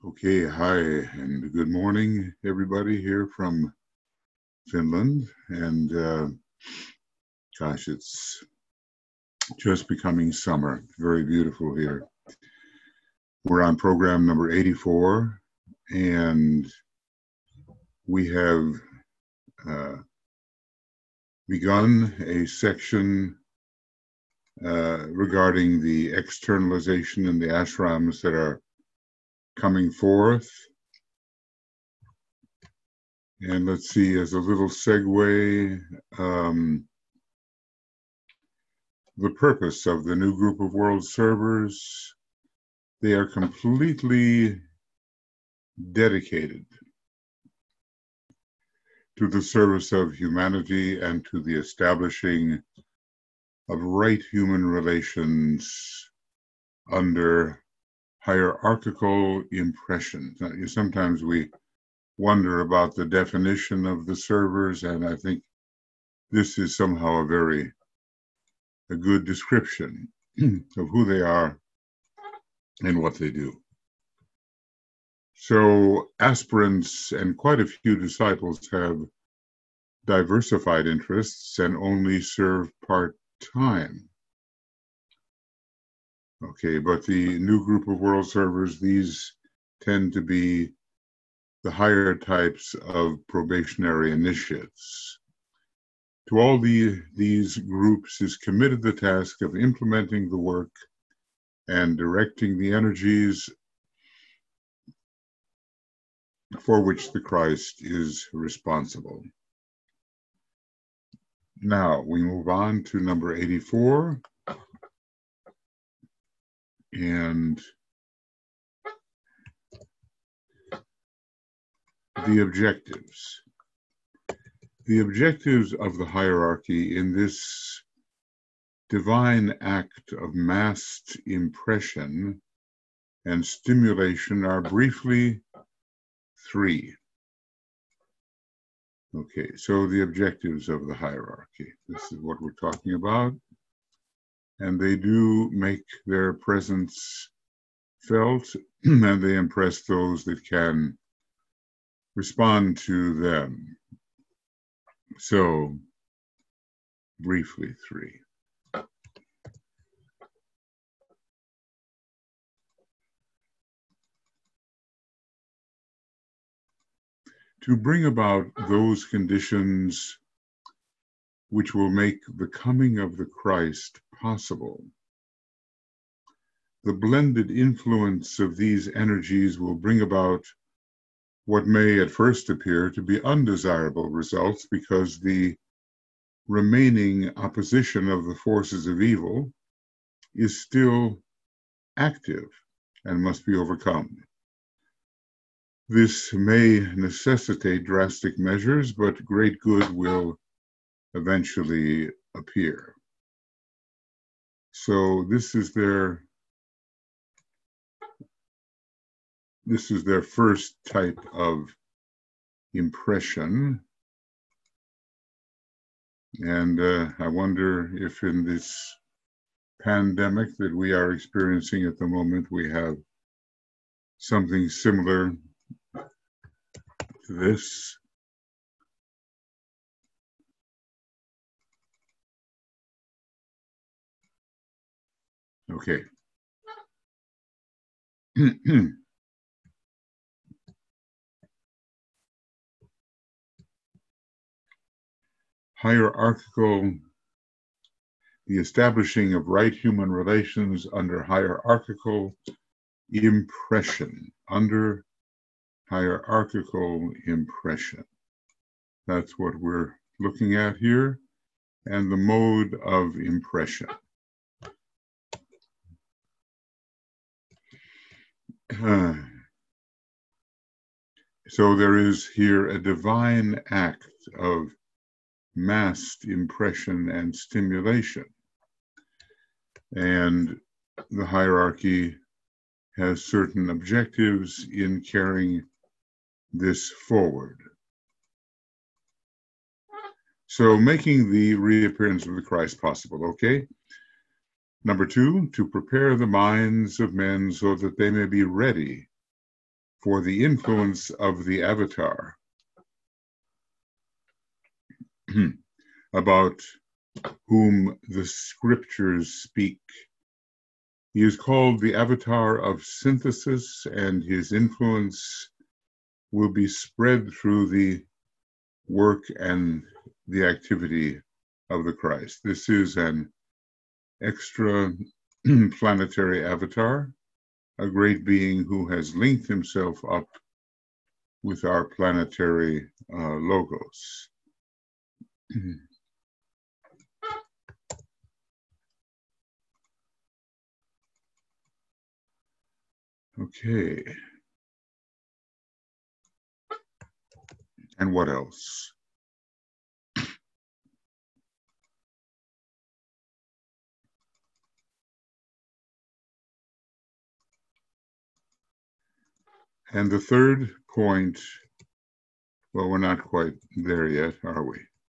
Okay, hi, and good morning, everybody here from Finland. And gosh, it's just becoming summer. Very beautiful here. We're on program number 84, and we have begun a section regarding the externalization in the ashrams that are coming forth. And let's see, as a little segue, the purpose of the new group of world servers, they are completely dedicated to the service of humanity and to the establishing of right human relations under hierarchical impressions. Now, sometimes we wonder about the definition of the servers, and I think this is somehow a good description of who they are and what they do. So aspirants and quite a few disciples have diversified interests and only serve part-time. Okay, but the new group of world servers, these tend to be the higher types of probationary initiates. To all these groups is committed the task of implementing the work and directing the energies for which the Christ is responsible. Now we move on to number 84, and the objectives. The objectives of the hierarchy in this divine act of massed impression and stimulation are briefly three. Okay, so the objectives of the hierarchy. This is what we're talking about. And they do make their presence felt, and they impress those that can respond to them. So, briefly three. To bring about those conditions which will make the coming of the Christ possible. The blended influence of these energies will bring about what may at first appear to be undesirable results, because the remaining opposition of the forces of evil is still active and must be overcome. This may necessitate drastic measures, but great good will eventually appear. So this is their first type of impression. And I wonder if in this pandemic that we are experiencing at the moment, we have something similar to this. Okay. Hierarchical, the establishing of right human relations under hierarchical impression, under hierarchical impression. That's what we're looking at here, and the mode of impression. So there is here a divine act of massed impression and stimulation. And the hierarchy has certain objectives in carrying this forward. So making the reappearance of the Christ possible, okay? Number 2, to prepare the minds of men so that they may be ready for the influence of the avatar about whom the scriptures speak. He is called the avatar of synthesis, and his influence will be spread through the work and the activity of the Christ. This is an extra planetary avatar, a great being who has linked himself up with our planetary logos. Okay. And what else? And the third point, well, we're not quite there yet, are we?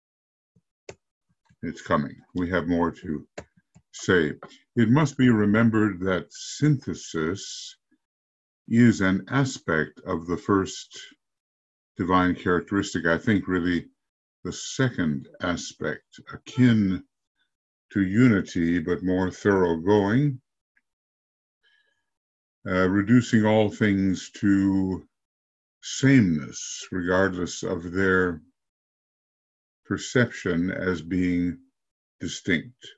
It's coming. We have more to say. It must be remembered that synthesis is an aspect of the first divine characteristic. I think really the second aspect, akin to unity, but more thoroughgoing, reducing all things to sameness, regardless of their perception as being distinct.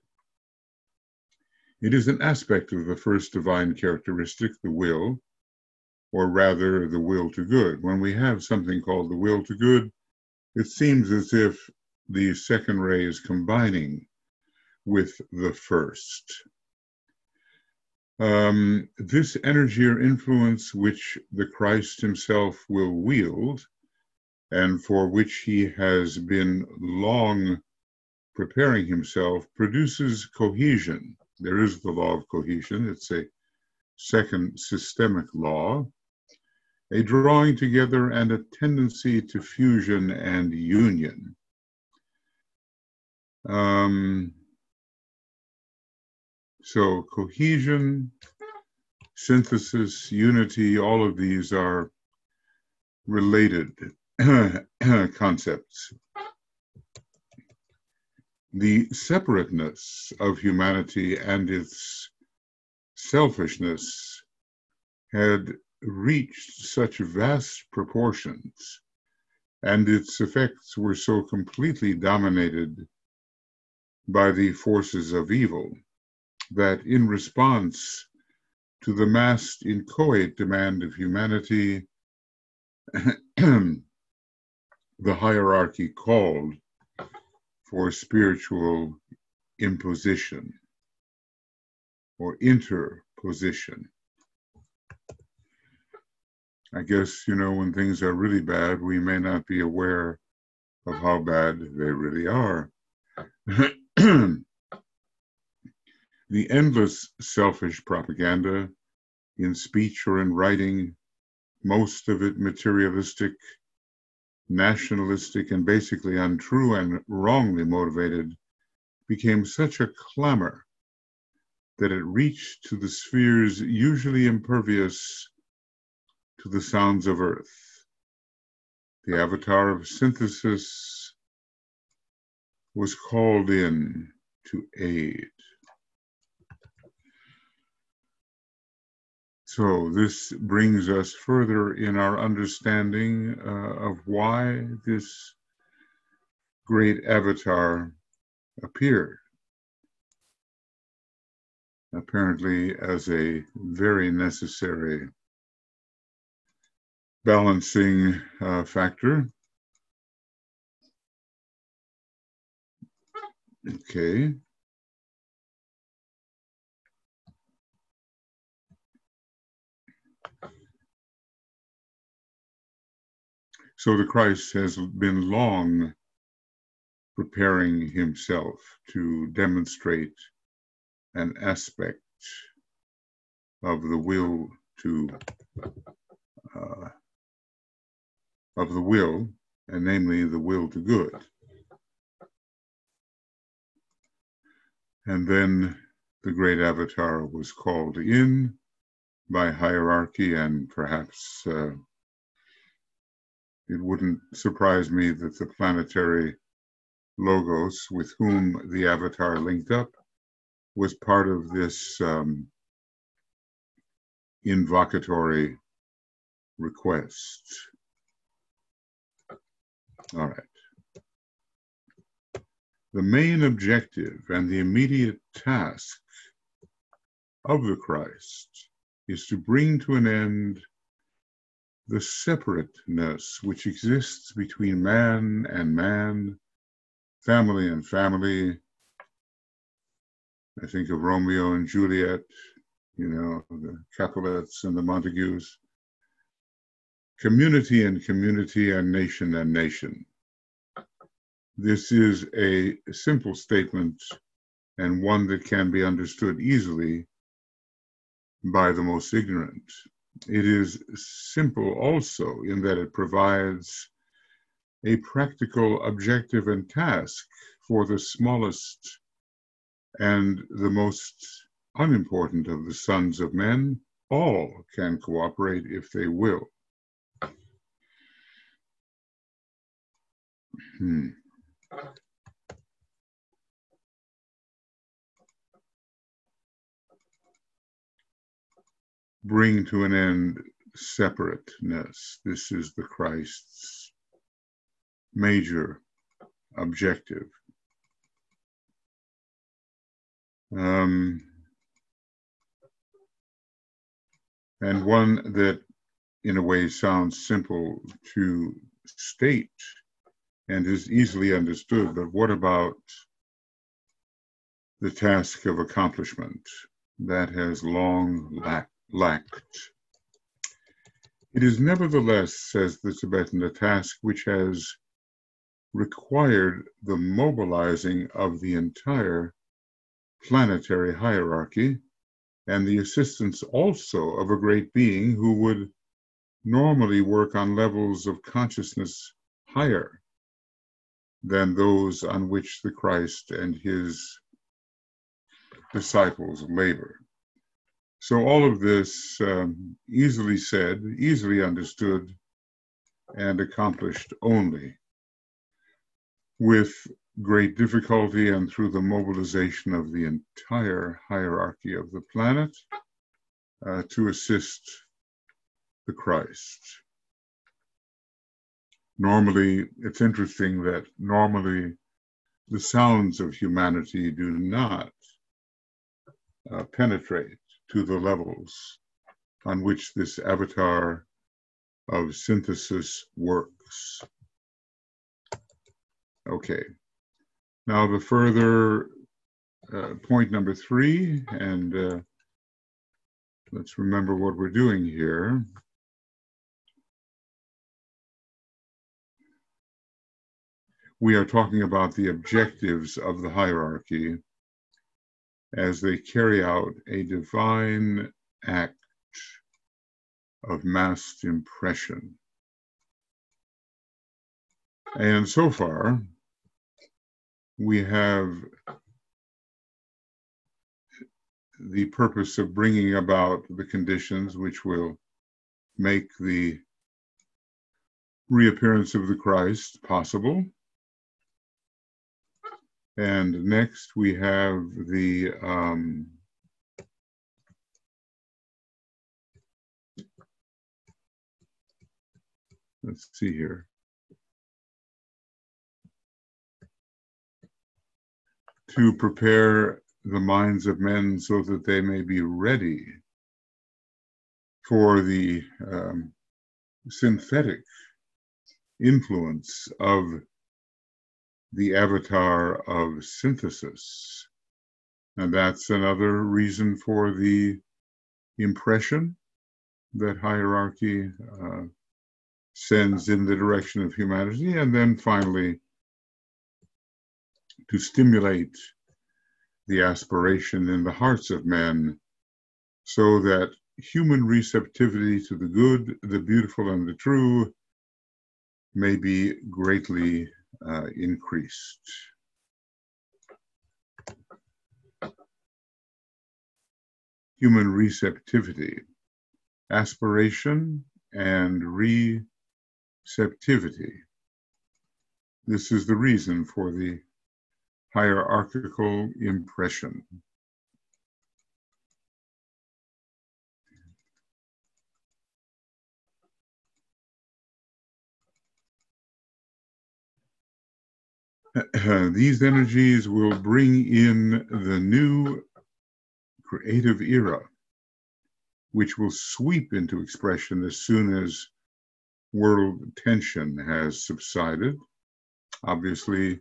It is an aspect of the first divine characteristic, the will, or rather the will to good. When we have something called the will to good, it seems as if the second ray is combining with the first. This energy or influence which the Christ himself will wield, and for which he has been long preparing himself, produces cohesion. There is the law of cohesion. It's a second systemic law, a drawing together and a tendency to fusion and union. So cohesion, synthesis, unity, all of these are related concepts. The separateness of humanity and its selfishness had reached such vast proportions, and its effects were so completely dominated by the forces of evil, that in response to the massed inchoate demand of humanity, the hierarchy called for spiritual imposition or interposition. I guess, when things are really bad, we may not be aware of how bad they really are. The endless selfish propaganda in speech or in writing, most of it materialistic, nationalistic, and basically untrue and wrongly motivated, became such a clamor that it reached to the spheres usually impervious to the sounds of earth. The avatar of synthesis was called in to aid. So this brings us further in our understanding of why this great avatar appeared, apparently as a very necessary balancing factor. Okay. So the Christ has been long preparing himself to demonstrate an aspect of the will to of the will, and namely the will to good. And then the great avatar was called in by hierarchy, and perhaps it wouldn't surprise me that the planetary logos with whom the avatar linked up was part of this invocatory request. All right. The main objective and the immediate task of the Christ is to bring to an end the separateness which exists between man and man, family and family. I think of Romeo and Juliet, you know, the Capulets and the Montagues, community and community, and nation. This is a simple statement and one that can be understood easily by the most ignorant. It is simple also in that it provides a practical objective and task for the smallest and the most unimportant of the sons of men. All can cooperate if they will. Bring to an end separateness. This is the Christ's major objective. And one that in a way sounds simple to state and is easily understood, but what about the task of accomplishment? That has long lacked. It is nevertheless, says the Tibetan, a task which has required the mobilizing of the entire planetary hierarchy and the assistance also of a great being who would normally work on levels of consciousness higher than those on which the Christ and his disciples labor. So all of this easily said, easily understood, and accomplished only with great difficulty and through the mobilization of the entire hierarchy of the planet to assist the Christ. Normally, it's interesting that normally the sounds of humanity do not penetrate to the levels on which this avatar of synthesis works. Okay, now the further point number 3, and let's remember what we're doing here. We are talking about the objectives of the hierarchy as they carry out a divine act of mass impression. And so far, we have the purpose of bringing about the conditions which will make the reappearance of the Christ possible. And next we have the let's see here. To prepare the minds of men so that they may be ready for the synthetic influence of the avatar of synthesis. And that's another reason for the impression that hierarchy sends in the direction of humanity. And then finally, to stimulate the aspiration in the hearts of men so that human receptivity to the good, the beautiful, and the true may be greatly increased. Human receptivity. aspiration, and receptivity. This is the reason for the hierarchical impression. These energies will bring in the new creative era, which will sweep into expression as soon as world tension has subsided. Obviously,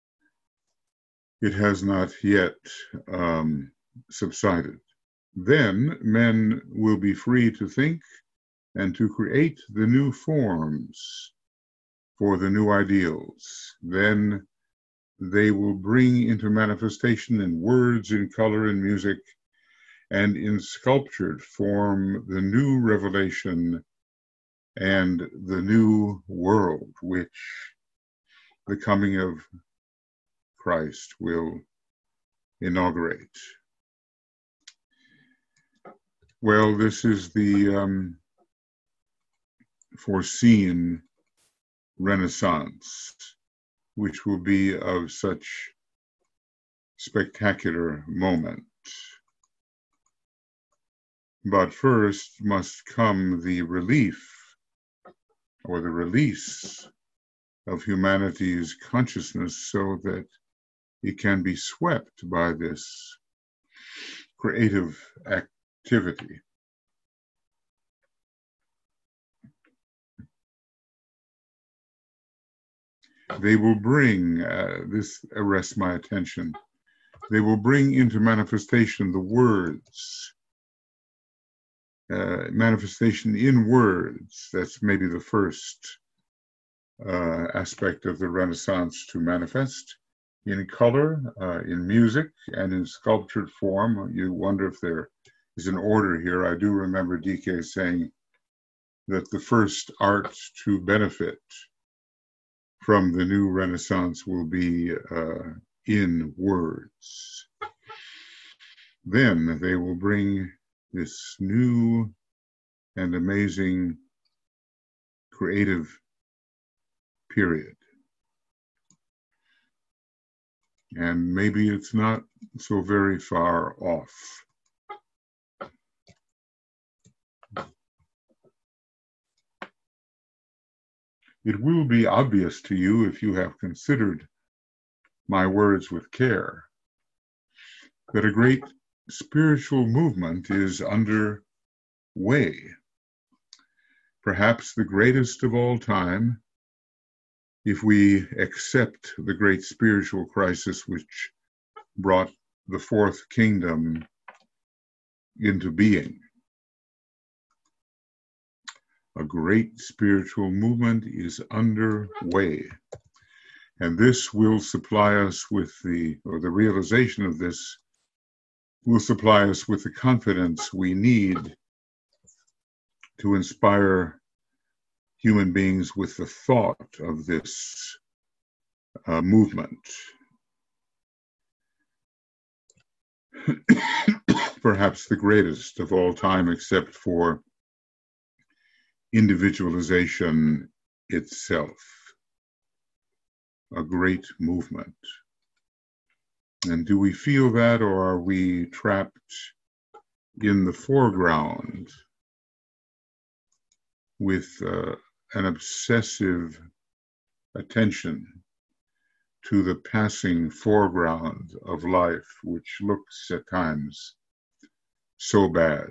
it has not yet subsided. Then men will be free to think and to create the new forms for the new ideals. Then they will bring into manifestation in words, in color, in music, and in sculptured form the new revelation and the new world which the coming of Christ will inaugurate. Well, this is the foreseen Renaissance, which will be of such spectacular moment. But first must come the relief or the release of humanity's consciousness so that it can be swept by this creative activity. They will bring, this arrests my attention, they will bring into manifestation the words, manifestation in words. That's maybe the first aspect of the Renaissance to manifest. In color, in music, and in sculptured form. You wonder if there is an order here. I do remember DK saying that the first art to benefit from the new Renaissance will be in words. Then they will bring this new and amazing creative period. And maybe it's not so very far off. It will be obvious to you, if you have considered my words with care, that a great spiritual movement is underway. Perhaps the greatest of all time, if we accept the great spiritual crisis which brought the fourth kingdom into being. A great spiritual movement is underway, and this will supply us with the realization of this will supply us with the confidence we need to inspire human beings with the thought of this movement. Perhaps the greatest of all time, except for individualization itself. A great movement. And do we feel that, or are we trapped in the foreground with an obsessive attention to the passing foreground of life, which looks at times so bad?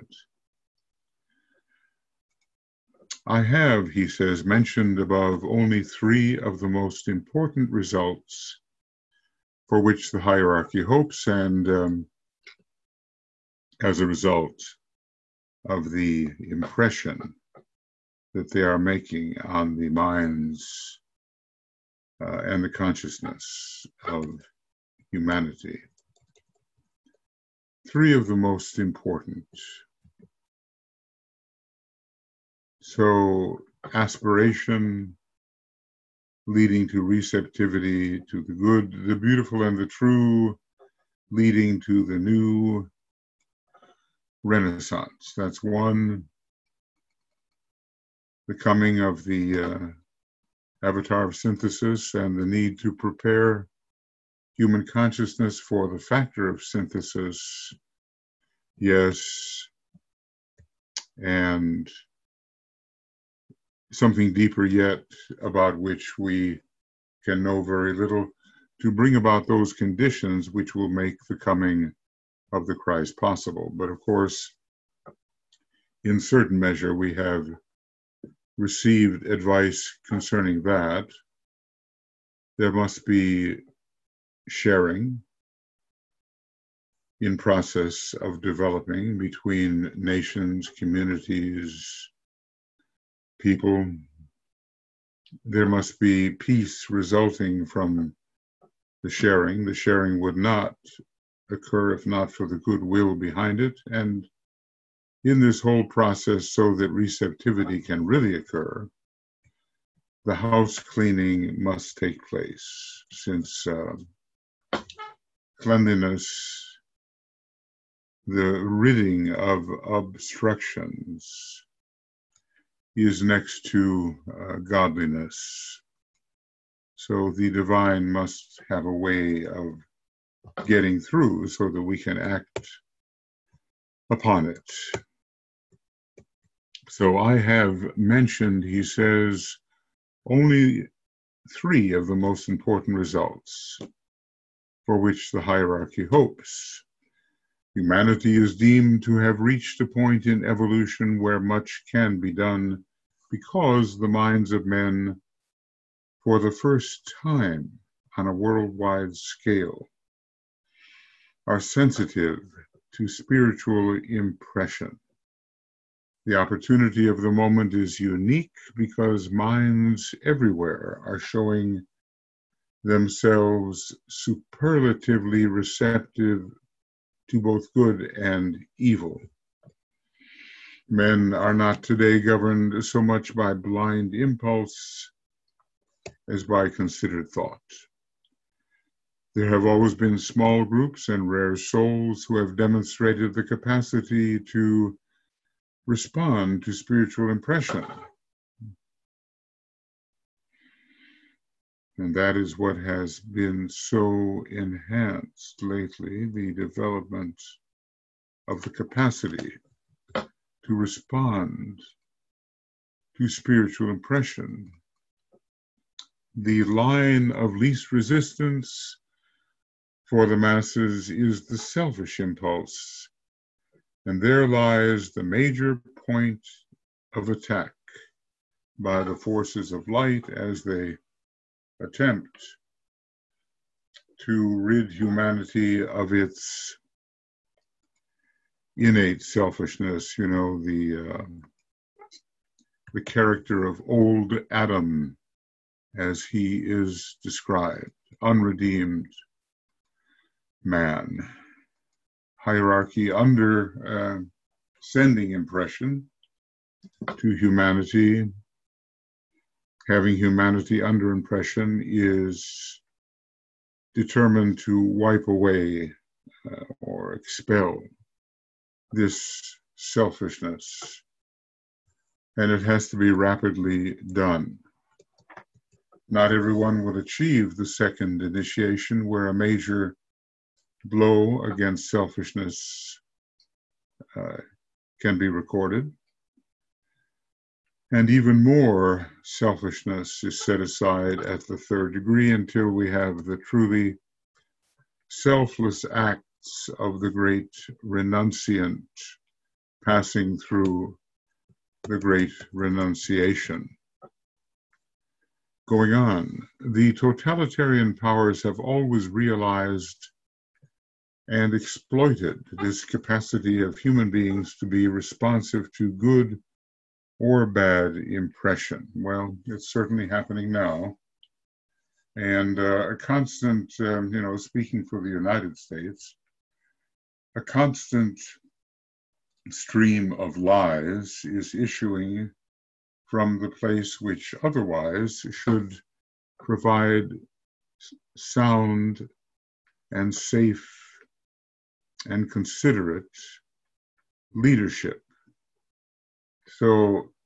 I have, he says, mentioned above only 3 of the most important results for which the hierarchy hopes, and as a result of the impression that they are making on the minds and the consciousness of humanity. 3 of the most important. So, aspiration leading to receptivity to the good, the beautiful, and the true, leading to the new Renaissance. That's 1. the coming of the avatar of synthesis and the need to prepare human consciousness for the factor of synthesis, yes, and something deeper yet about which we can know very little, to bring about those conditions which will make the coming of the Christ possible. But of course, in certain measure, we have received advice concerning that. There must be sharing in process of developing between nations, communities, people. There must be peace resulting from the sharing. The sharing would not occur if not for the goodwill behind it. And in this whole process, so that receptivity can really occur, the house cleaning must take place, since cleanliness, the ridding of obstructions, is next to godliness. So the divine must have a way of getting through so that we can act upon it. So I have mentioned, he says, only 3 of the most important results for which the hierarchy hopes. Humanity is deemed to have reached a point in evolution where much can be done because the minds of men, for the first time on a worldwide scale, are sensitive to spiritual impression. The opportunity of the moment is unique because minds everywhere are showing themselves superlatively receptive to both good and evil. Men are not today governed so much by blind impulse as by considered thought. There have always been small groups and rare souls who have demonstrated the capacity to respond to spiritual impression. And that is what has been so enhanced lately, the development of the capacity to respond to spiritual impression. The line of least resistance for the masses is the selfish impulse, and there lies the major point of attack by the forces of light as they attempt to rid humanity of its innate selfishness. You know, the character of old Adam, as he is described, unredeemed man. Hierarchy under sending impression to humanity. Having humanity under impression is determined to wipe away or expel this selfishness, and it has to be rapidly done. Not everyone will achieve the second initiation, where a major blow against selfishness can be recorded. And even more selfishness is set aside at the 3rd degree until we have the truly selfless acts of the great renunciant passing through the great renunciation. Going on, the totalitarian powers have always realized and exploited this capacity of human beings to be responsive to good or bad impression. Well, it's certainly happening now. And a constant, speaking for the United States, a constant stream of lies is issuing from the place which otherwise should provide sound and safe and considerate leadership. So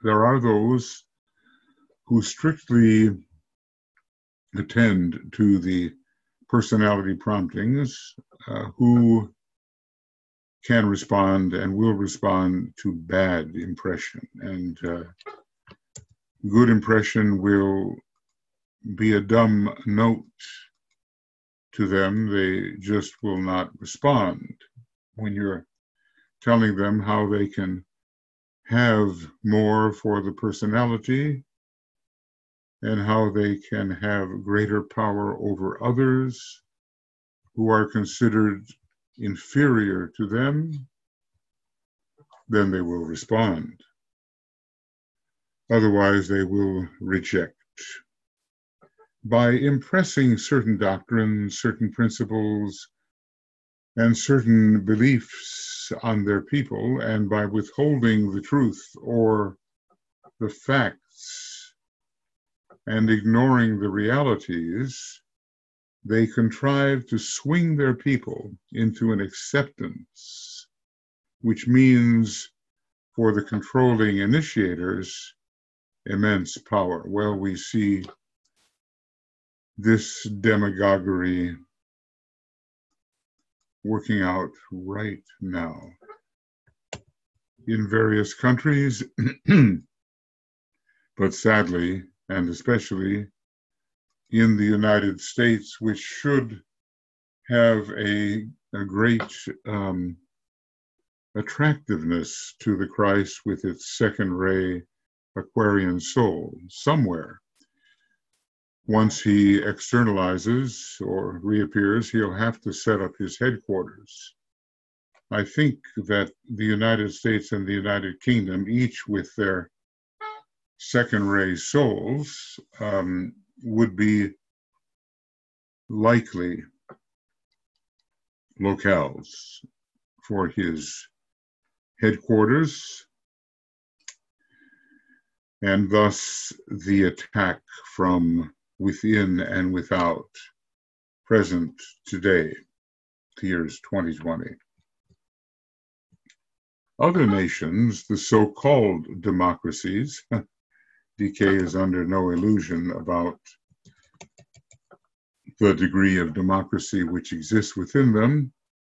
there are those who strictly attend to the personality promptings, who can respond and will respond to bad impression. And good impression will be a dumb note to them. They just will not respond when you're telling them how they can have more for the personality and how they can have greater power over others who are considered inferior to them. Then they will respond. Otherwise, they will reject. By impressing certain doctrines, certain principles, and certain beliefs on their people, and by withholding the truth or the facts and ignoring the realities, they contrive to swing their people into an acceptance, which means for the controlling initiators immense power. Well, we see this demagoguery working out right now in various countries, but sadly, and especially in the United States, which should have a great attractiveness to the Christ with its second ray Aquarian soul somewhere. Once he externalizes or reappears, he'll have to set up his headquarters. I think that the United States and the United Kingdom, each with their second ray souls, would be likely locales for his headquarters, and thus the attack from within and without present today, years 2020. Other nations, the so-called democracies, DK is under no illusion about the degree of democracy which exists within them,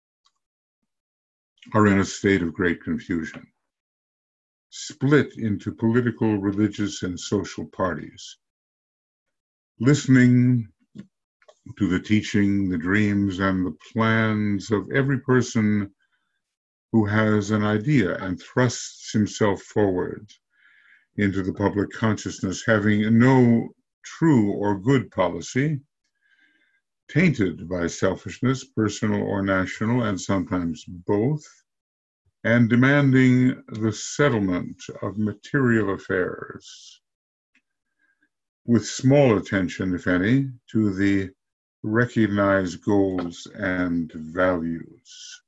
are in a state of great confusion, split into political, religious, and social parties. Listening to the teaching, the dreams, and the plans of every person who has an idea and thrusts himself forward into the public consciousness, having no true or good policy, tainted by selfishness, personal or national, and sometimes both, and demanding the settlement of material affairs, with small attention, if any, to the recognized goals and values.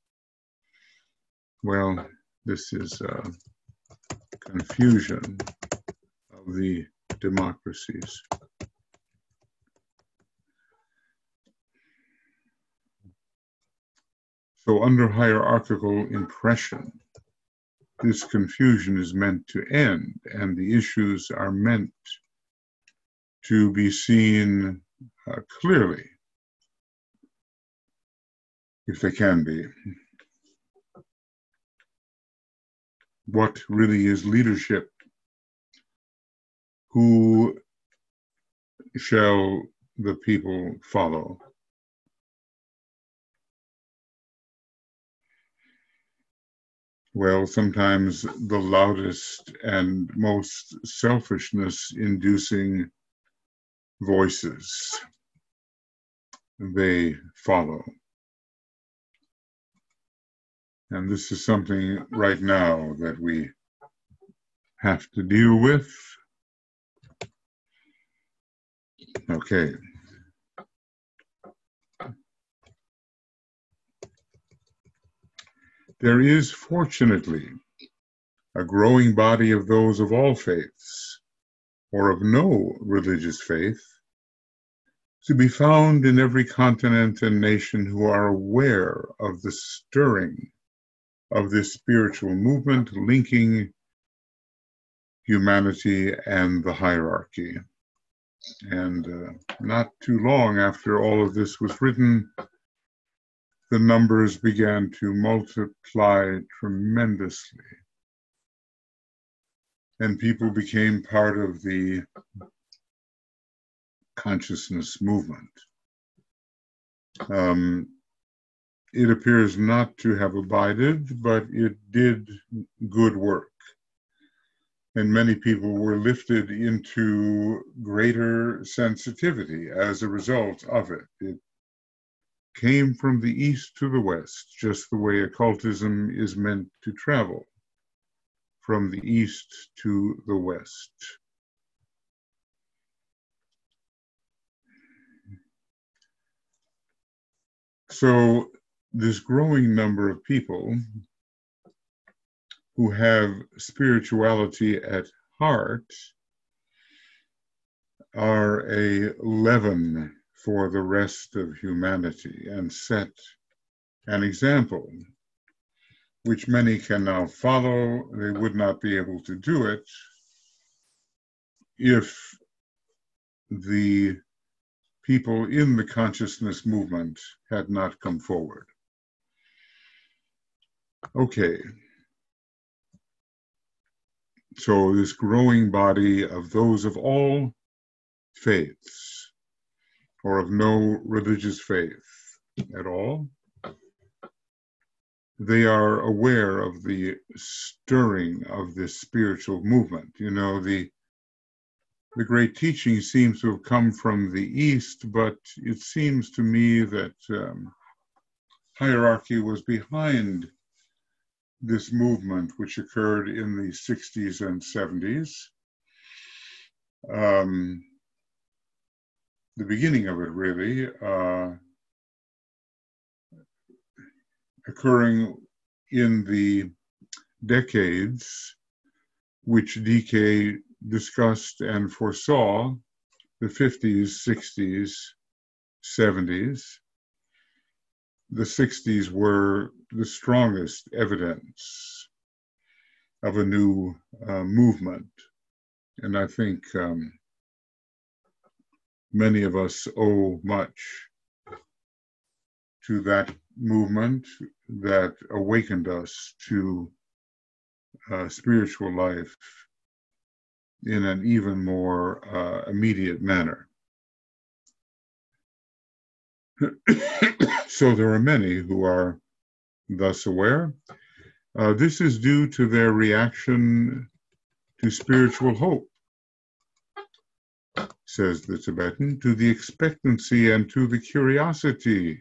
Well, this is a confusion of the democracies. So under hierarchical impression, this confusion is meant to end, and the issues are meant to be seen clearly, if they can be. What really is leadership? Who shall the people follow? Well, sometimes the loudest and most selfishness-inducing voices, they follow. And this is something right now that we have to deal with. Okay. There is, fortunately, a growing body of those of all faiths, or of no religious faith, to be found in every continent and nation, who are aware of the stirring of this spiritual movement, linking humanity and the hierarchy. And not too long after all of this was written, the numbers began to multiply tremendously. And people became part of the consciousness movement. It appears not to have abided, but it did good work. And many people were lifted into greater sensitivity as a result of it. It came from the east to the west, just the way occultism is meant to travel, from the east to the west. So this growing number of people who have spirituality at heart are a leaven for the rest of humanity and set an example which many can now follow. They would not be able to do it if the people in the consciousness movement had not come forward. Okay. So this growing body of those of all faiths, or of no religious faith at all, they are aware of the stirring of this spiritual movement. You know, the great teaching seems to have come from the East, but it seems to me that hierarchy was behind this movement, which occurred in the 60s and 70s. The beginning of it really occurring in the decades which DK discussed and foresaw, the 50s, 60s, 70s. The 60s were the strongest evidence of a new movement. And I think many of us owe much to that movement that awakened us to spiritual life in an even more immediate manner. So there are many who are thus aware. This is due to their reaction to spiritual hope, says the Tibetan, to the expectancy and to the curiosity,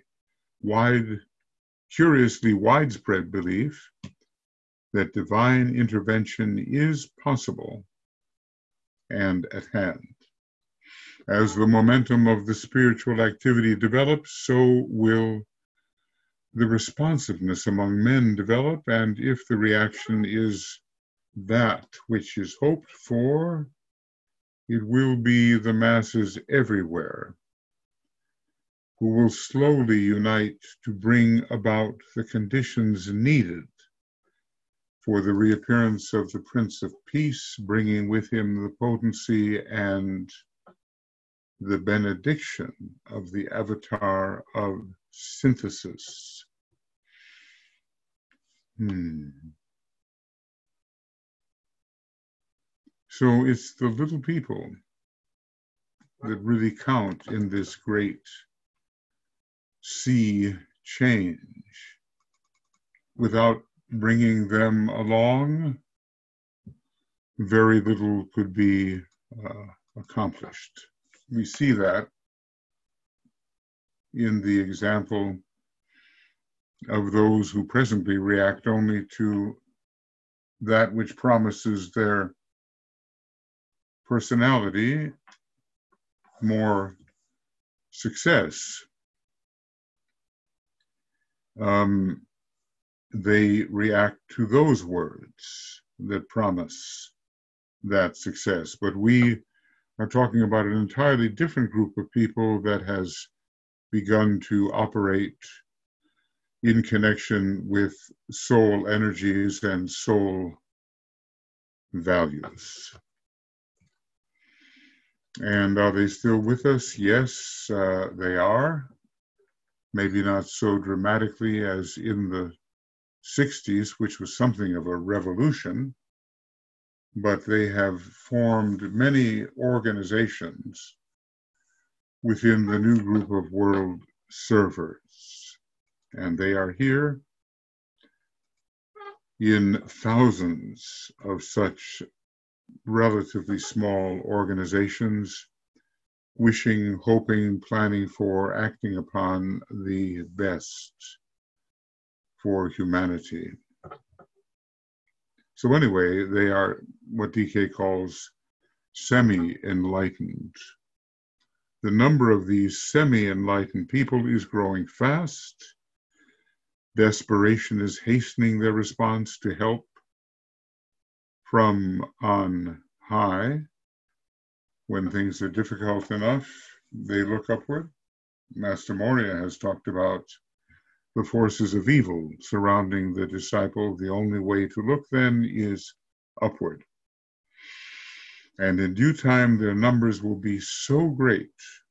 curiously widespread belief that divine intervention is possible and at hand. As the momentum of the spiritual activity develops, so will the responsiveness among men develop, and if the reaction is that which is hoped for, it will be the masses everywhere who will slowly unite to bring about the conditions needed for the reappearance of the Prince of Peace, bringing with him the potency and the benediction of the avatar of synthesis. So it's the little people that really count in this great sea change. Without bringing them along, very little could be accomplished. We see that in the example of those who presently react only to that which promises their personality more success. They react to those words that promise that success. But we are talking about an entirely different group of people that has begun to operate in connection with soul energies and soul values. And are they still with us? Yes, they are. Maybe not so dramatically as in the 60s, which was something of a revolution, but they have formed many organizations within the new group of world servers. And they are here in thousands of such relatively small organizations, wishing, hoping, planning for, acting upon the best for humanity. So anyway, they are what DK calls semi-enlightened. The number of these semi-enlightened people is growing fast. Desperation is hastening their response to help from on high. When things are difficult enough, they look upward. Master Moria has talked about the forces of evil surrounding the disciple. The only way to look then is upward. And in due time, their numbers will be so great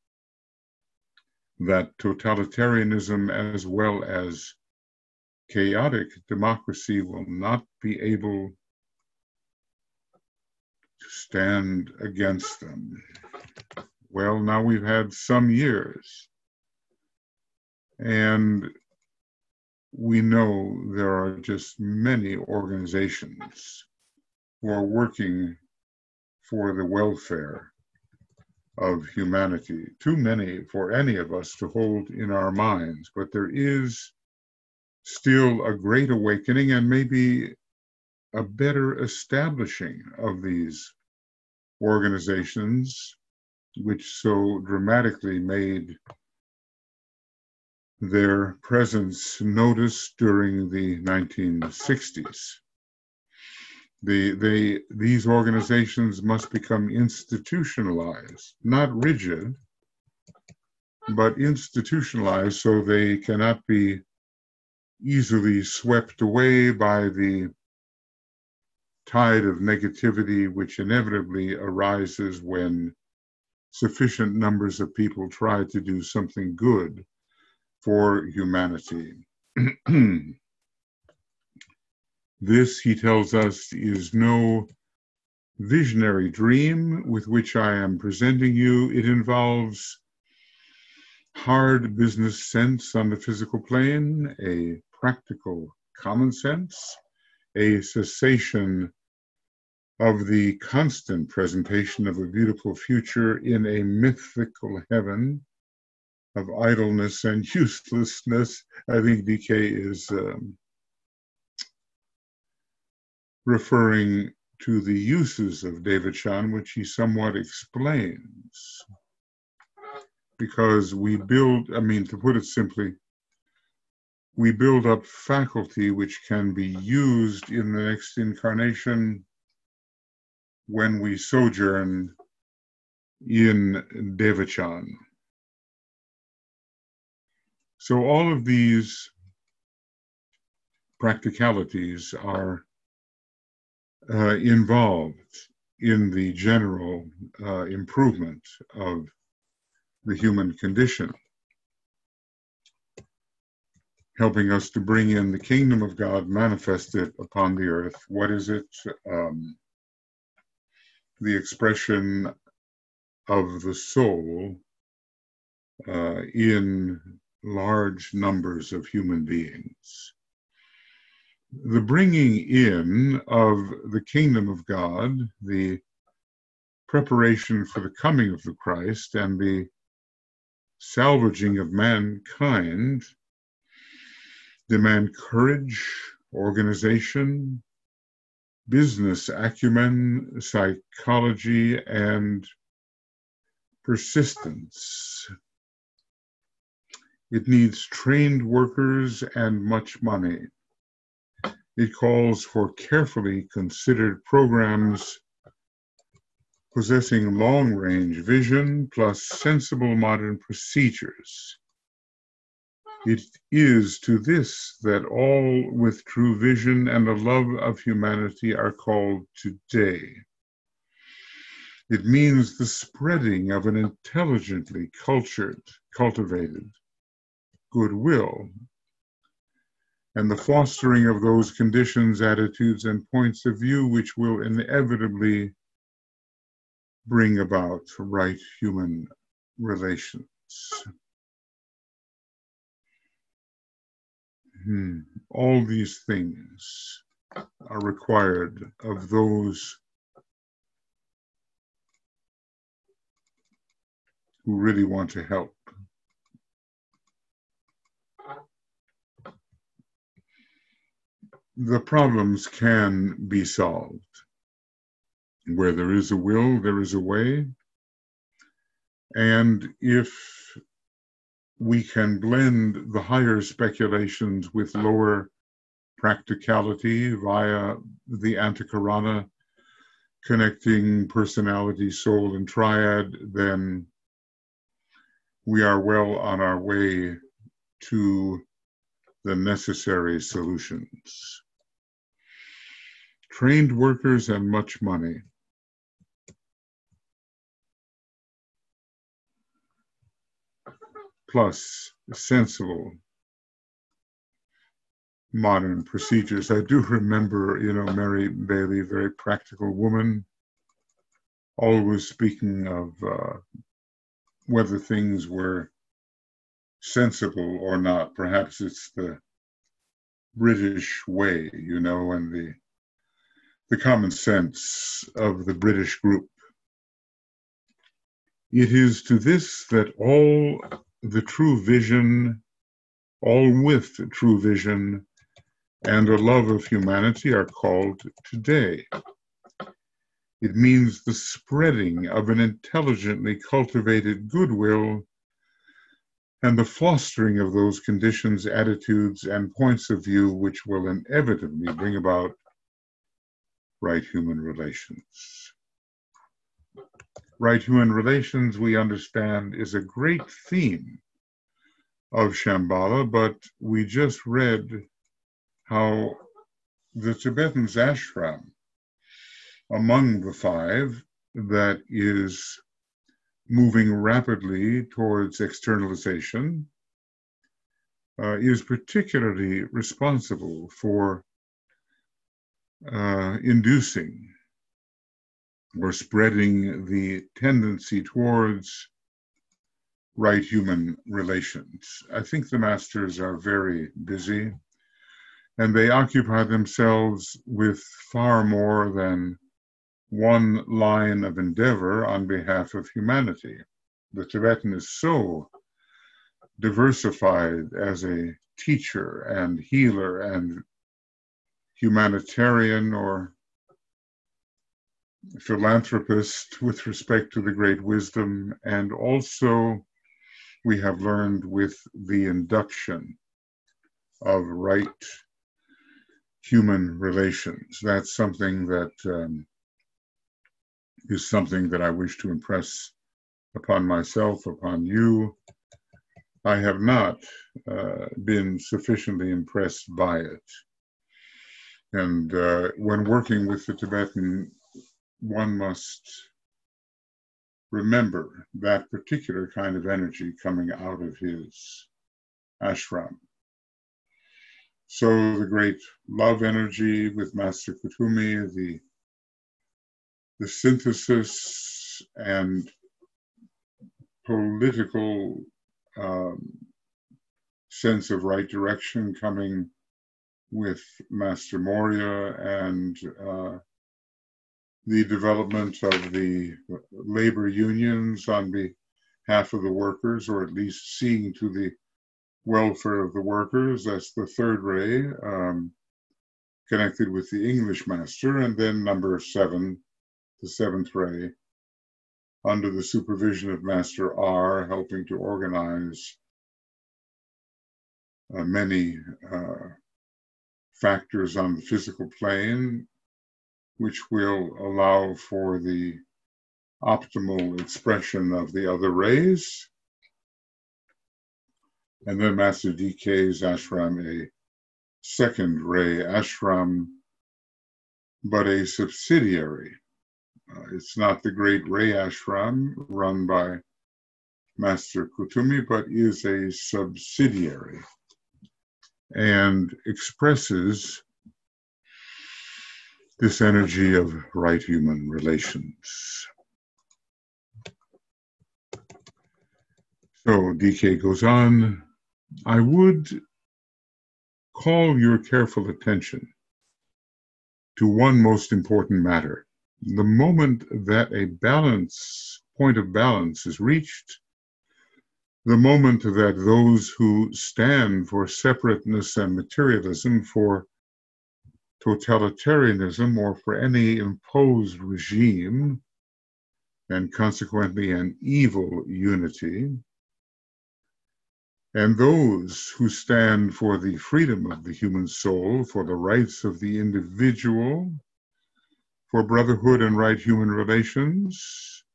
that totalitarianism as well as chaotic democracy will not be able to stand against them. Well, now we've had some years, and we know there are just many organizations who are working for the welfare of humanity. Too many for any of us to hold in our minds, but there is still a great awakening and maybe a better establishing of these organizations, which so dramatically made their presence noticed during the 1960s. These organizations must become institutionalized, not rigid, but institutionalized so they cannot be easily swept away by the tide of negativity which inevitably arises when sufficient numbers of people try to do something good for humanity. This, he tells us, is no visionary dream with which I am presenting you. It involves hard business sense on the physical plane, a practical common sense, a cessation of the constant presentation of a beautiful future in a mythical heaven of idleness and uselessness. I think DK is referring to the uses of Devachan, which he somewhat explains. Because we build, to put it simply, we build up faculty which can be used in the next incarnation when we sojourn in Devachan. So all of these practicalities are involved in the general improvement of the human condition, helping us to bring in the kingdom of God manifested upon the earth. What is it? The expression of the soul in large numbers of human beings. The bringing in of the kingdom of God, the preparation for the coming of the Christ, and the salvaging of mankind demand courage, organization, business acumen, psychology, and persistence. It needs trained workers and much money. It calls for carefully considered programs possessing long-range vision plus sensible modern procedures. It is to this that all with true vision and a love of humanity are called today. It means the spreading of an intelligently cultivated goodwill, and the fostering of those conditions, attitudes, and points of view which will inevitably bring about right human relations. All these things are required of those who really want to help. The problems can be solved. Where there is a will, there is a way. And if we can blend the higher speculations with lower practicality via the Antakarana, connecting personality, soul, and triad, then we are well on our way to the necessary solutions. Trained workers and much money. Plus sensible modern procedures. I do remember, Mary Bailey, very practical woman, always speaking of whether things were sensible or not. Perhaps it's the British way, and the common sense of the British group. It is to this that all with true vision and a love of humanity are called today. It means the spreading of an intelligently cultivated goodwill and the fostering of those conditions, attitudes, and points of view which will inevitably bring about right human relations. Right human relations, we understand, is a great theme of Shambhala, but we just read how the Tibetan's ashram, among the 5, that is moving rapidly towards externalization, is particularly responsible for inducing or spreading the tendency towards right human relations. I think the masters are very busy, and they occupy themselves with far more than one line of endeavor on behalf of humanity. The Tibetan is so diversified as a teacher and healer and humanitarian or philanthropist with respect to the great wisdom, and also we have learned with the induction of right human relations. That's something that is something that I wish to impress upon myself, upon you. I have not been sufficiently impressed by it. And when working with the Tibetan, one must remember that particular kind of energy coming out of his ashram. So the great love energy with Master Kutumi, the synthesis and political sense of right direction coming with Master Morya, and the development of the labor unions on behalf of the workers, or at least seeing to the welfare of the workers. That's the 3rd ray, connected with the English master. And then number 7, the 7th ray, under the supervision of Master R, helping to organize many factors on the physical plane, which will allow for the optimal expression of the other rays. And then Master DK's ashram, a second ray ashram, but a subsidiary. It's not the great ray ashram run by Master Kutumi, but is a subsidiary and expresses this energy of right human relations. So DK goes on, I would call your careful attention to one most important matter. The moment that a point of balance is reached, the moment that those who stand for separateness and materialism, for totalitarianism, or for any imposed regime, and consequently an evil unity, and those who stand for the freedom of the human soul, for the rights of the individual, for brotherhood and right human relations,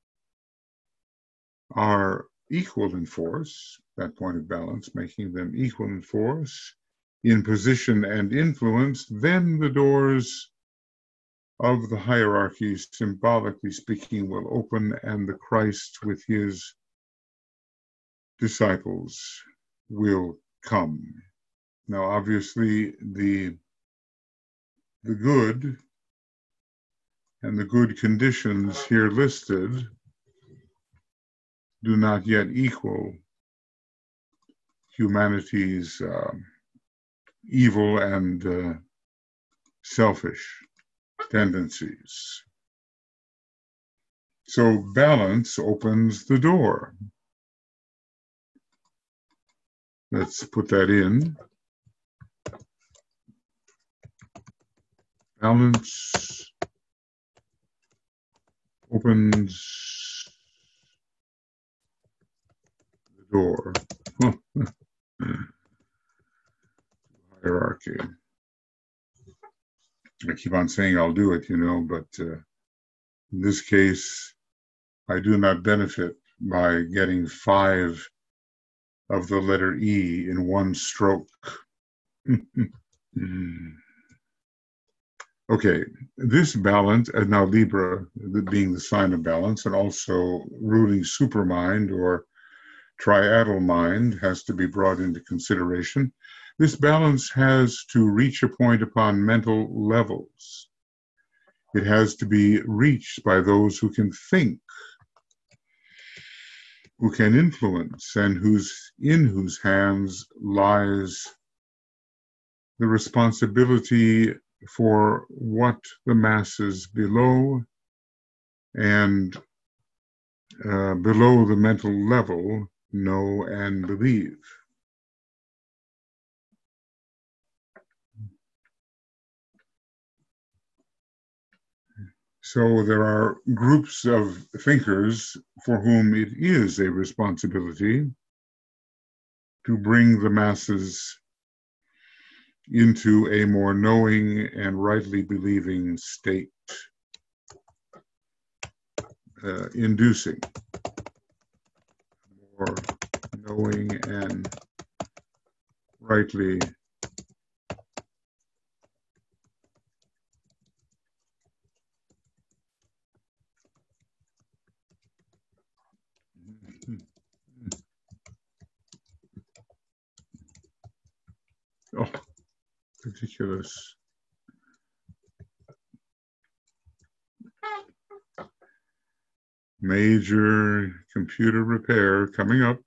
are equal in force, that point of balance, making them equal in force, in position and influence, then the doors of the hierarchy, symbolically speaking, will open, and the Christ with his disciples will come. Now, obviously, the good and the good conditions here listed do not yet equal humanity's evil and selfish tendencies. So balance opens the door. Let's put that in. Balance opens the door. Hierarchy. I keep on saying I'll do it, but in this case, I do not benefit by getting 5 of the letter E in one stroke. Okay, this balance, and now Libra being the sign of balance, and also ruling supermind or triadal mind has to be brought into consideration. This balance has to reach a point upon mental levels. It has to be reached by those who can think, who can influence, and in whose hands lies the responsibility for what the masses below and below the mental level know and believe. So there are groups of thinkers for whom it is a responsibility to bring the masses into a more knowing and rightly believing state, inducing more knowing and rightly ridiculous. Major computer repair coming up.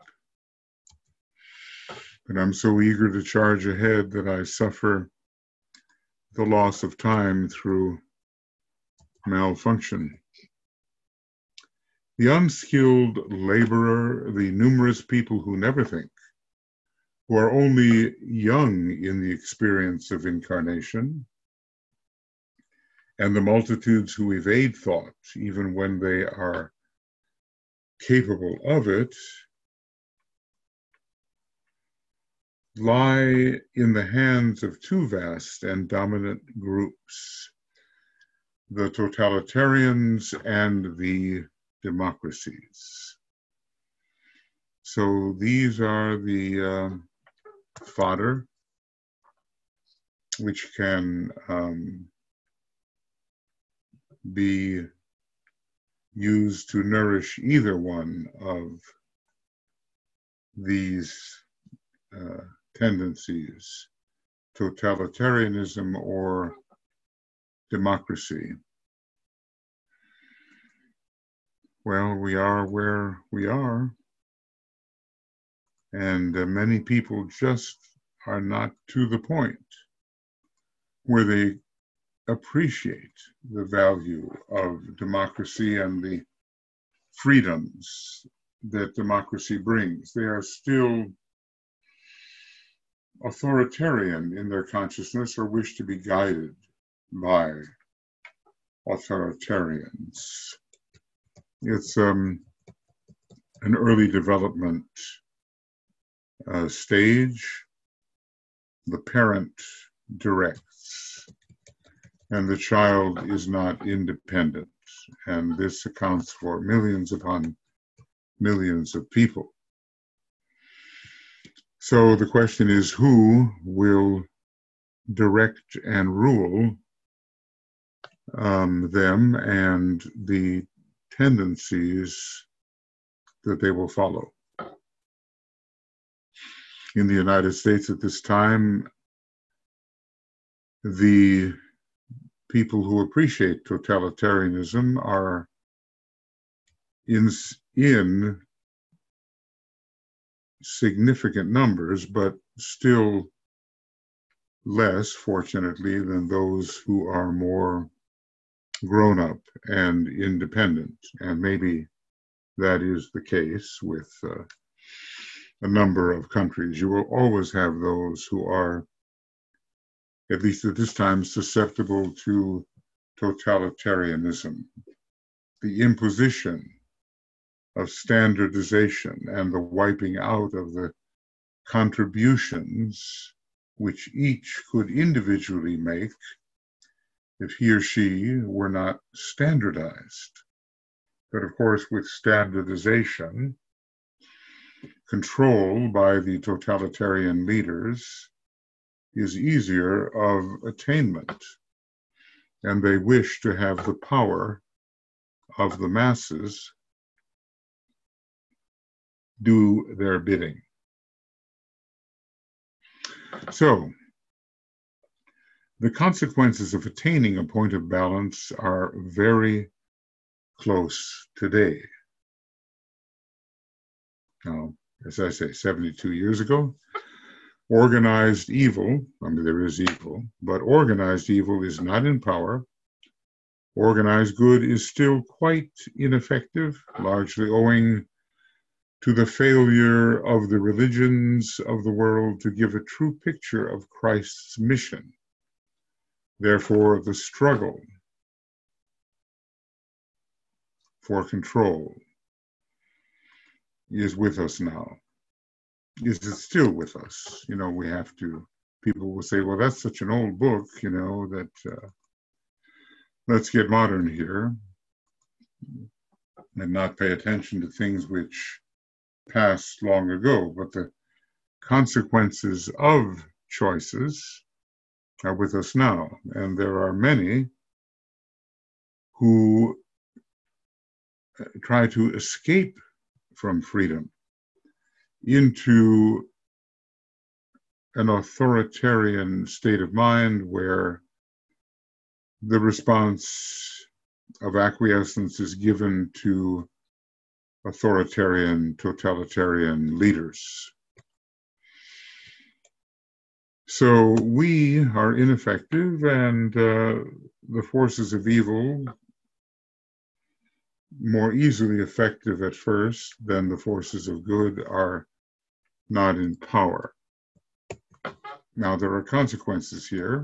But I'm so eager to charge ahead that I suffer the loss of time through malfunction. The unskilled laborer, the numerous people who never think, who are only young in the experience of incarnation, and the multitudes who evade thought, even when they are capable of it, lie in the hands of 2 vast and dominant groups, the totalitarians and the democracies. So these are the fodder, which can be used to nourish either one of these tendencies, totalitarianism or democracy. Well, we are where we are, and many people just are not to the point where they appreciate the value of democracy and the freedoms that democracy brings. They are still authoritarian in their consciousness or wish to be guided by authoritarians. It's an early development stage. The parent directs, and the child is not independent. And this accounts for millions upon millions of people. So the question is, who will direct and rule them and the tendencies that they will follow? In the United States at this time, the people who appreciate totalitarianism are in significant numbers, but still less, fortunately, than those who are more grown up and independent. And maybe that is the case with a number of countries. You will always have those who are, at least at this time, susceptible to totalitarianism, the imposition of standardization and the wiping out of the contributions which each could individually make if he or she were not standardized. But of course, with standardization, control by the totalitarian leaders is easier of attainment, and they wish to have the power of the masses do their bidding. So, the consequences of attaining a point of balance are very close today. Now, as I say, 72 years ago, organized evil, I mean, there is evil, but organized evil is not in power. Organized good is still quite ineffective, largely owing to the failure of the religions of the world to give a true picture of Christ's mission. Therefore, the struggle for control is with us now. Is it still with us? You know, we have to, people will say, well, that's such an old book, you know, that let's get modern here and not pay attention to things which passed long ago. But the consequences of choices are with us now. And there are many who try to escape from freedom into an authoritarian state of mind where the response of acquiescence is given to authoritarian, totalitarian leaders. So we are ineffective, and the forces of evil more easily effective at first than the forces of good are not in power. Now, there are consequences here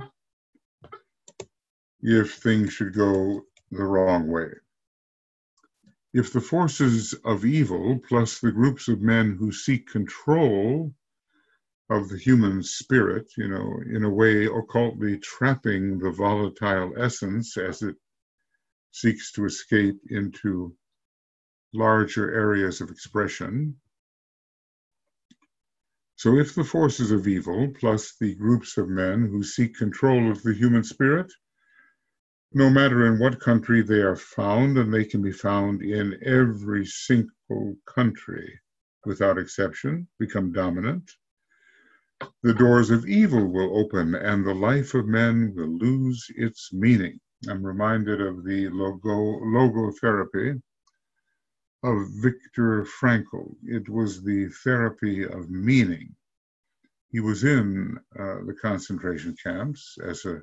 if things should go the wrong way. If the forces of evil, plus the groups of men who seek control of the human spirit, you know, in a way occultly trapping the volatile essence as it seeks to escape into larger areas of expression, So if the forces of evil, plus the groups of men who seek control of the human spirit, no matter in what country they are found, and they can be found in every single country without exception, become dominant, the doors of evil will open and the life of men will lose its meaning. I'm reminded of the logotherapy of Viktor Frankl. It was the therapy of meaning. He was in the concentration camps as a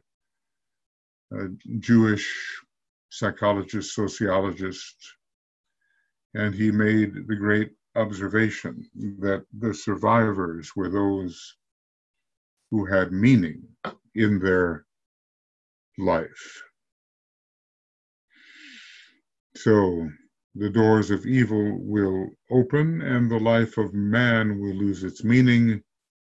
Jewish psychologist, sociologist, and he made the great observation that the survivors were those who had meaning in their life. So the doors of evil will open and the life of man will lose its meaning.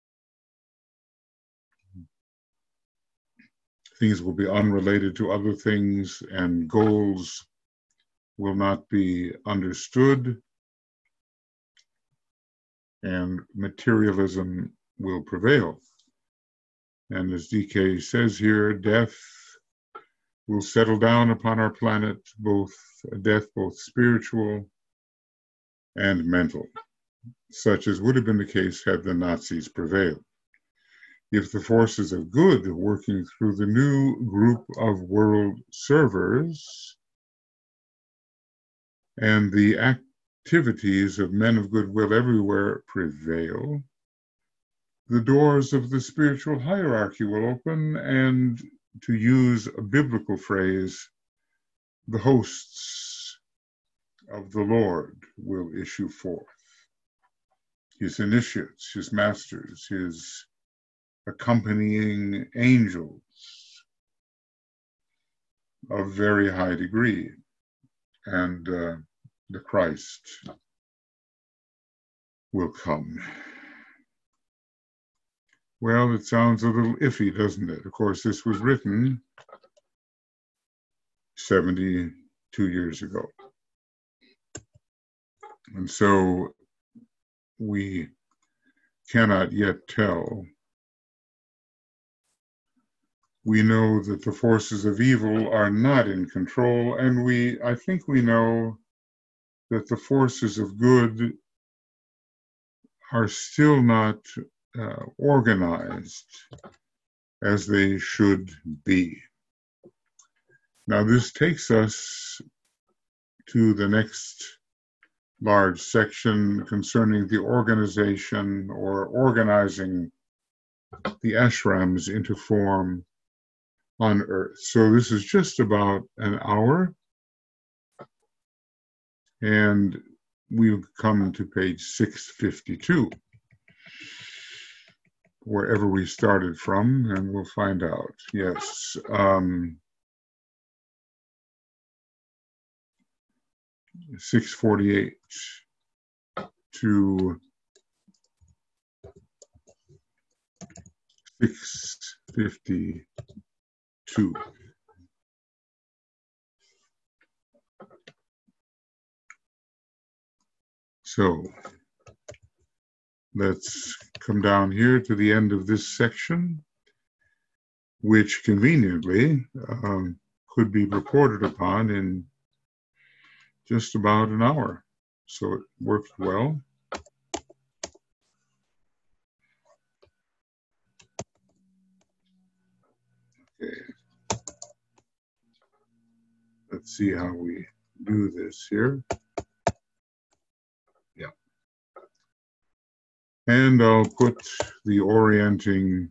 Things will be unrelated to other things and goals will not be understood, and materialism will prevail. And as DK says here, death will settle down upon our planet, both spiritual and mental, such as would have been the case had the Nazis prevailed. If the forces of good working through the new group of world servers and the activities of men of goodwill everywhere prevail, the doors of the spiritual hierarchy will open, and to use a biblical phrase, the hosts of the Lord will issue forth. His initiates, his masters, his accompanying angels of very high degree, and the Christ will come. Well, it sounds a little iffy, doesn't it? Of course, this was written 72 years ago. And so we cannot yet tell. We know that the forces of evil are not in control, and I think we know that the forces of good are still not organized as they should be. Now, this takes us to the next large section concerning the organization or organizing the ashrams into form on Earth. So this is just about an hour, and we'll come to page 652, wherever we started from, and we'll find out. Yes. 648 to 652. So let's come down here to the end of this section, which conveniently could be reported upon in just about an hour. So it worked well. Okay. Let's see how we do this here. Yeah. And I'll put the orienting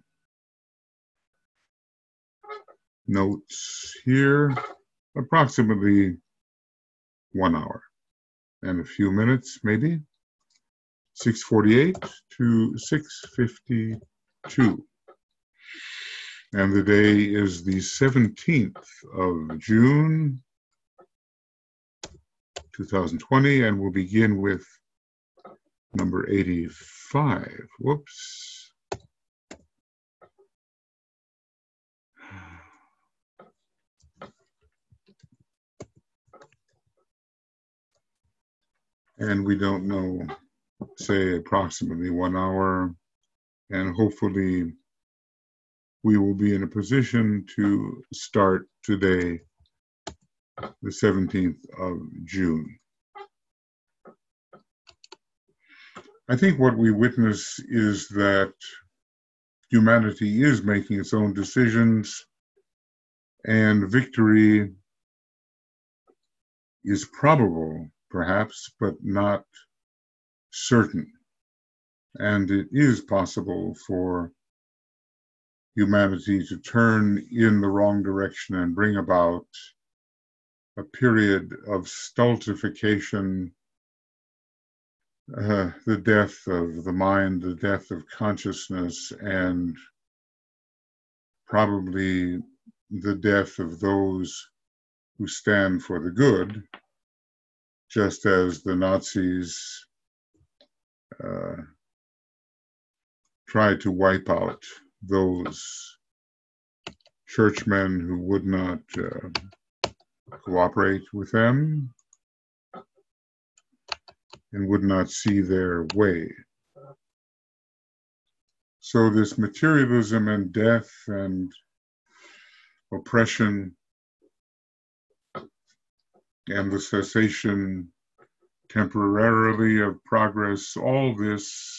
notes here, approximately 1 hour and a few minutes, maybe. 648 to 652. And the day is the 17th of June, 2020, and we'll begin with number 85. Whoops. And we don't know, say approximately 1 hour. And hopefully we will be in a position to start today, the 17th of June. I think what we witness is that humanity is making its own decisions, and victory is probable, perhaps, but not certain. And it is possible for humanity to turn in the wrong direction and bring about a period of stultification, the death of the mind, the death of consciousness, and probably the death of those who stand for the good, just as the Nazis tried to wipe out those churchmen who would not cooperate with them and would not see their way. So this materialism and death and oppression and the cessation temporarily of progress, all this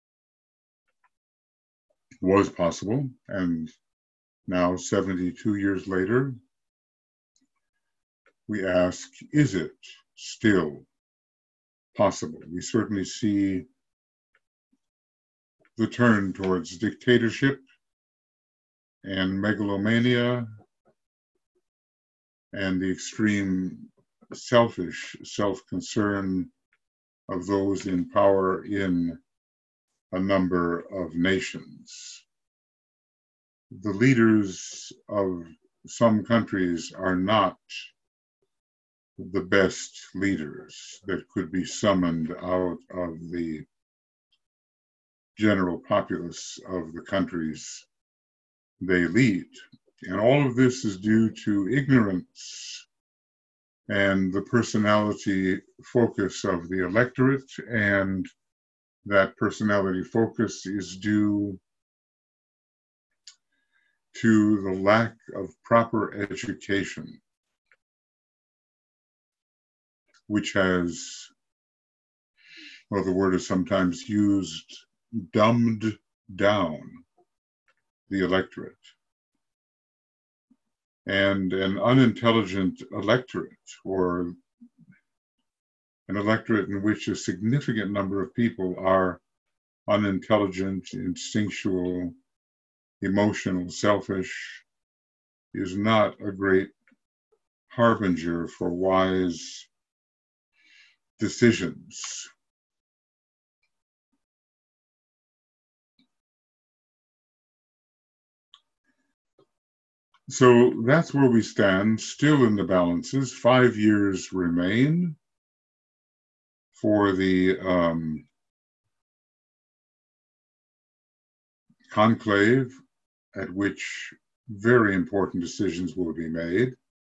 was possible. And now, 72 years later, we ask, is it still possible? We certainly see the turn towards dictatorship and megalomania and the extreme selfish self-concern of those in power in a number of nations. The leaders of some countries are not the best leaders that could be summoned out of the general populace of the countries they lead. And all of this is due to ignorance and the personality focus of the electorate, and that personality focus is due to the lack of proper education, which has, well, the word is sometimes used, dumbed down the electorate. And an unintelligent electorate, or an electorate in which a significant number of people are unintelligent, instinctual, emotional, selfish, is not a great harbinger for wise decisions. So that's where we stand, still in the balances. 5 years remain for the conclave, at which very important decisions will be made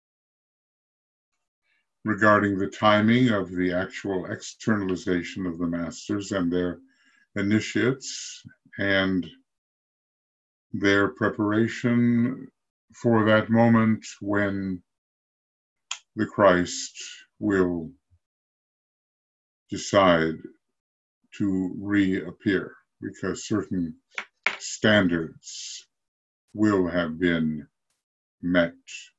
regarding the timing of the actual externalization of the masters and their initiates and their preparation for that moment when the Christ will decide to reappear, because certain standards will have been met.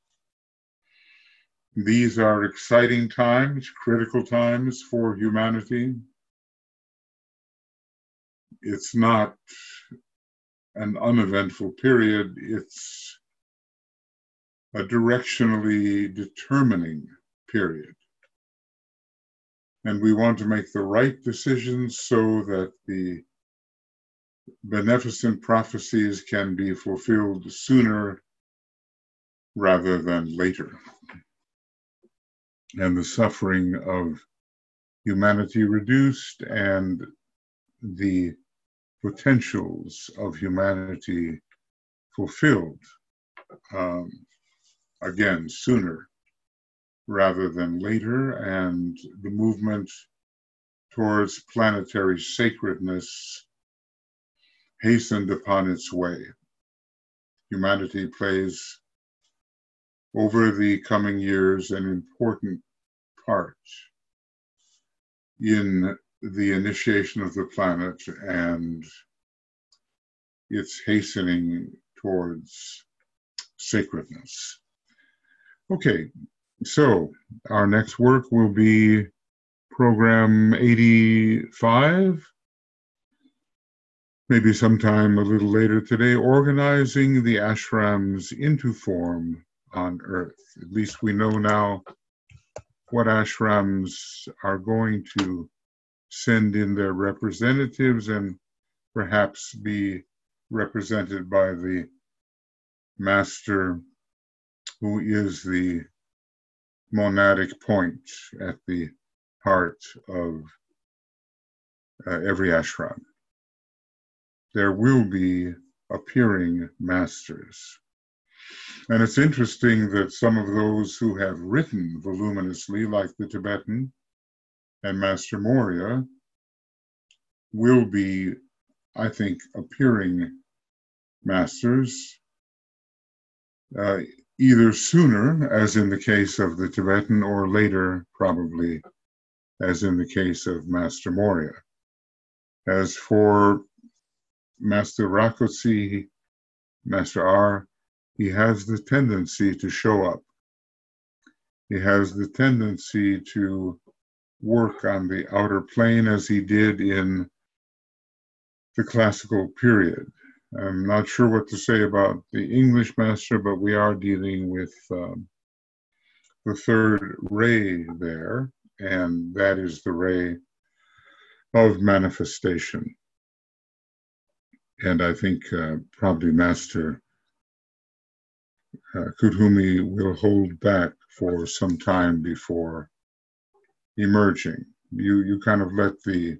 These are exciting times, critical times for humanity. It's not an uneventful period, it's a directionally determining period. And we want to make the right decisions so that the beneficent prophecies can be fulfilled sooner rather than later. And the suffering of humanity reduced and the potentials of humanity fulfilled, again, sooner rather than later, and the movement towards planetary sacredness hastened upon its way. Humanity plays over the coming years an important part in the initiation of the planet and its hastening towards sacredness. Okay, so our next work will be program 85, maybe sometime a little later today, organizing the ashrams into form on Earth. At least we know now what ashrams are going to send in their representatives and perhaps be represented by the master who is the monadic point at the heart of every ashram. There will be appearing masters. And it's interesting that some of those who have written voluminously, like the Tibetan and Master Morya, will be, I think, appearing masters, either sooner, as in the case of the Tibetan, or later, probably, as in the case of Master Morya. As for Master Rakotsi, Master R, he has the tendency to show up. He has the tendency to work on the outer plane as he did in the classical period. I'm not sure what to say about the English master, but we are dealing with the third ray there, and that is the ray of manifestation. And I think probably Master Kuthumi will hold back for some time before emerging. You kind of let the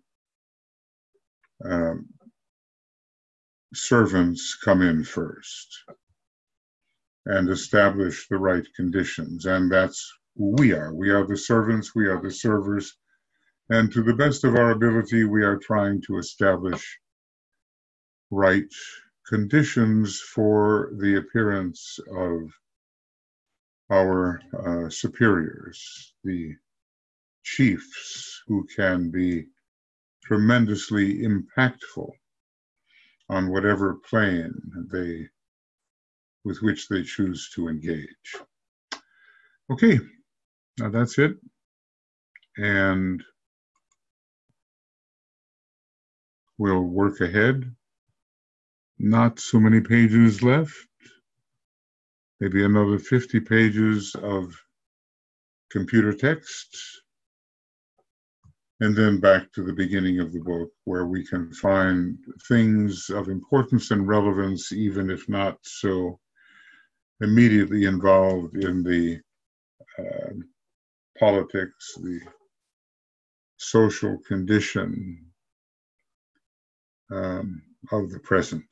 servants come in first and establish the right conditions. And that's who we are. We are the servants, we are the servers. And to the best of our ability, we are trying to establish right conditions for the appearance of our superiors, the chiefs, who can be tremendously impactful on whatever plane with which they choose to engage. Okay, now that's it. And we'll work ahead. Not so many pages left. Maybe another 50 pages of computer text. And then back to the beginning of the book, where we can find things of importance and relevance, even if not so immediately involved in the politics, the social condition of the present.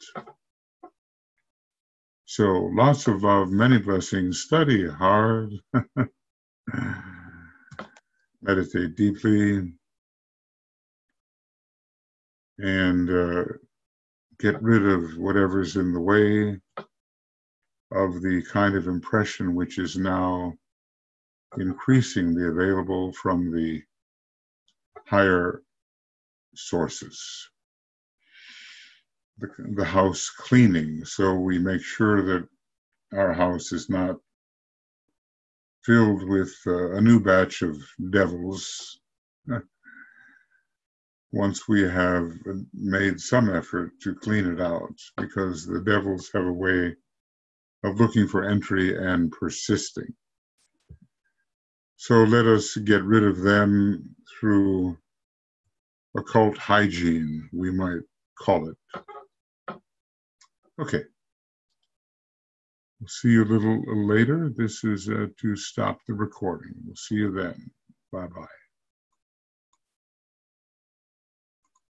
So lots of love, many blessings, study hard, meditate deeply, and get rid of whatever's in the way of the kind of impression which is now increasingly available from the higher sources. The house cleaning, so we make sure that our house is not filled with a new batch of devils once we have made some effort to clean it out, because the devils have a way of looking for entry and persisting. So let us get rid of them through occult hygiene, we might call it. Okay. We'll see you a little later. This is to stop the recording. We'll see you then. Bye-bye.